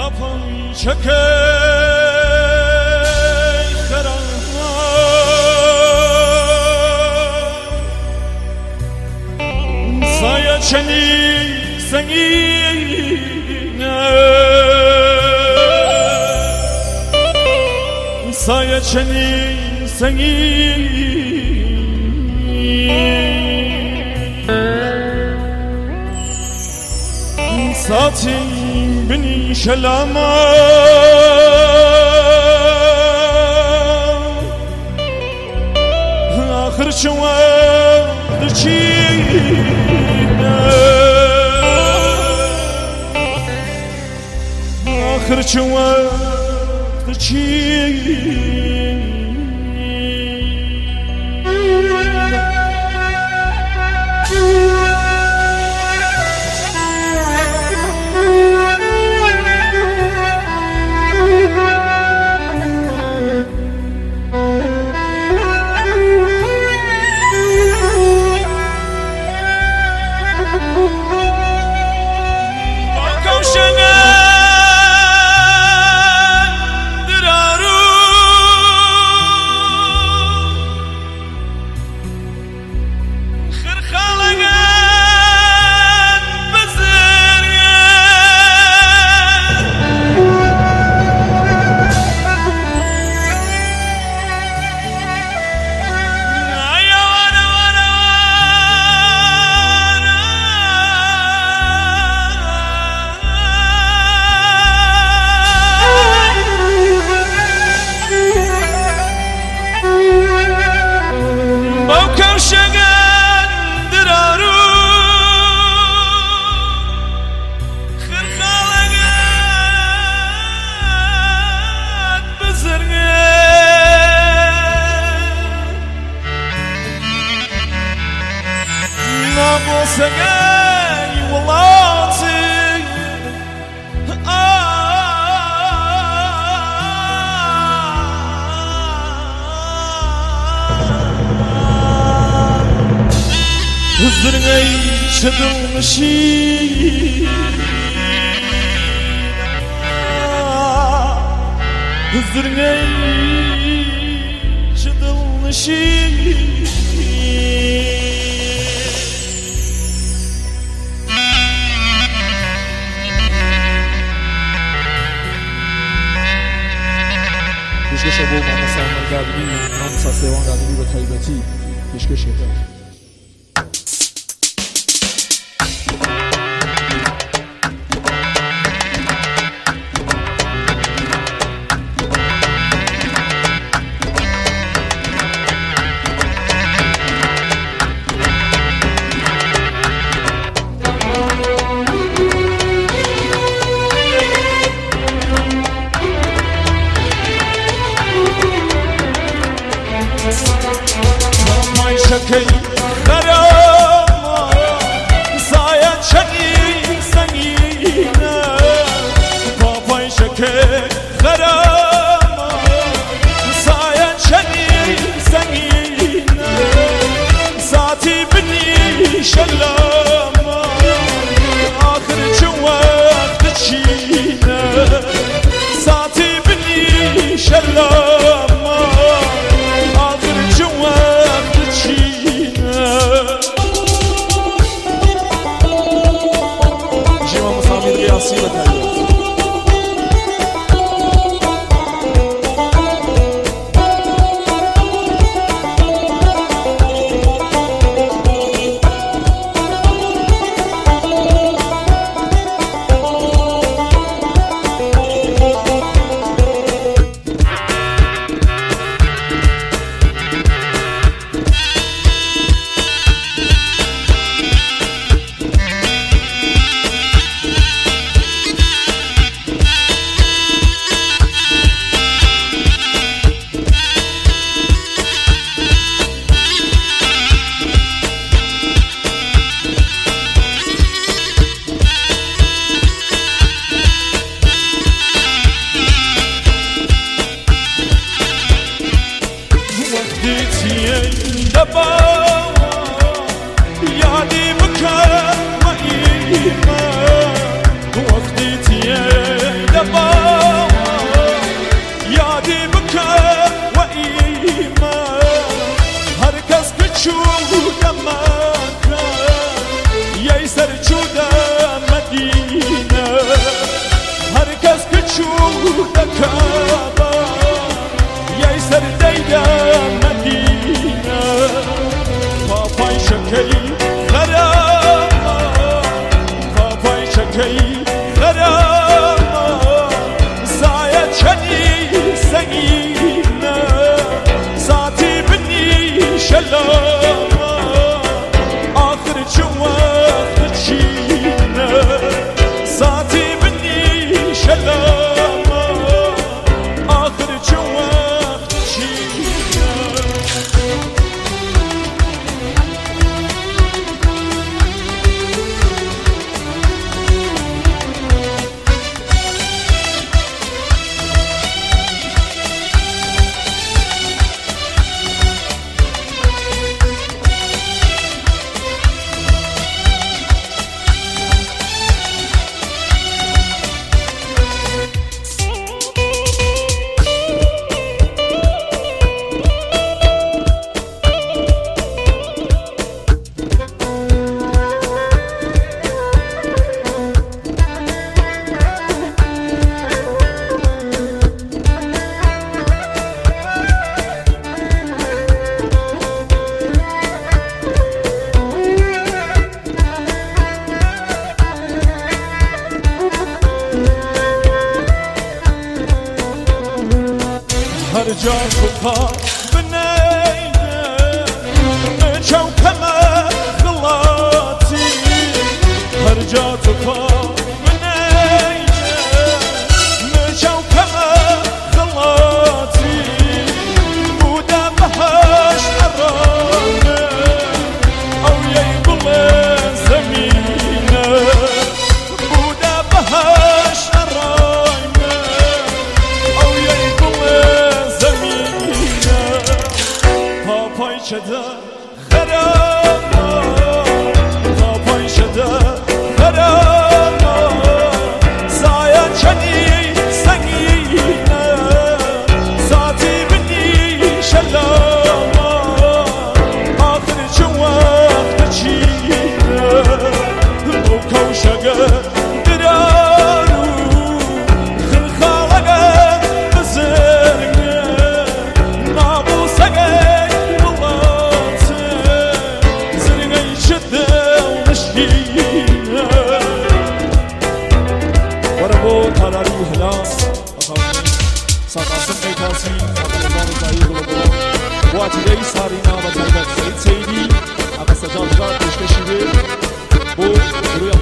چکه خرم سایه چنی سنگینه سایه چنی سنگینه ساتی بنی شلاما آخر شوال درچینه آخر شوال درچینه زرقي شدو مشي زرقي شدو مشي پیشکش ابو محمد سلمان قبلی من ساسیوان قبلی به تایبتی پیشکش کرد. شکی خرام سایه چنی سنگینه پاپای شکی خرام سایه چنی سنگینه ساعتی بنی شلام آخر چه وقت چینه ساعتی بنی شلام شکی خرم سایه چنی سنگینه ساعتی بنی شلم آخر چون وقت چینه ساعتی بنی شلم آخر چون وقت چینه هر جا تو پا بنیده چوکمه خلاتی هر جا تو پا بنیده چوکمه خلاتی بوده بهش ارانه او یه گل زمینه بوده بهش ارانه او یه گل پای شده خرم تا پای شده خرم سایه چنی سنگینه ساعتی بنی شلم آخر چون وقت چینه بو کوشگه درارو خلخالگه بزرگه نابوسگه وربو تراری هلاس ساتاسم نیتاسی اقلزان زایی بلبو واجدهی سارینا و تربت سید سیدی اقا سجاد جار پیشکشیده بو گروه